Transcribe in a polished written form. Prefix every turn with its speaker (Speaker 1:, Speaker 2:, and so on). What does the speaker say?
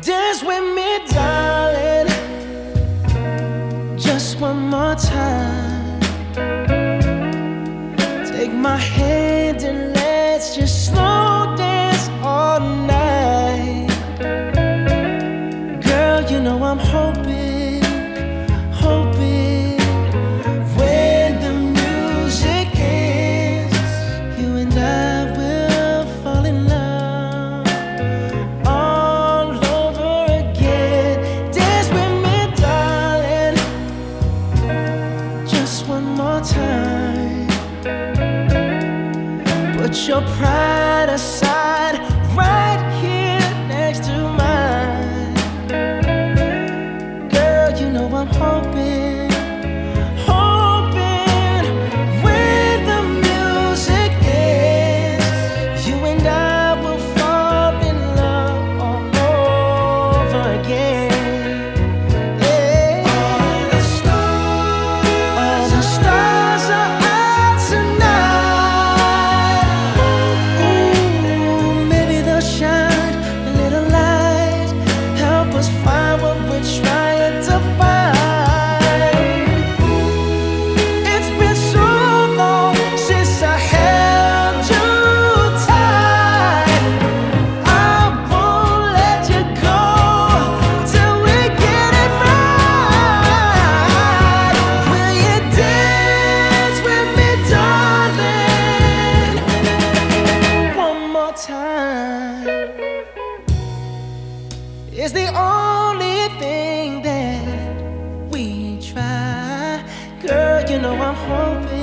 Speaker 1: Dance with me, darling, just one more time. Take my hand and let's just slow dance all night. Girl, you know I'm hoping, hoping when the music ends, you and I will fall in love all over again. Dance with me, darling, just one more time. Put your pride aside, right here next to mine. Girl, you know I'm hoping, hoping when the music ends, you and I will fall in love all over again. Yeah. All the stars are out tonight. Ooh, maybe they'll shine a little light, help us find what we're trying to find. It's been so long since I held you tight. I won't let you go till we get it right. Will you dance with me, darling, one more time? It's the only thing that we try. Girl, you know I'm hoping.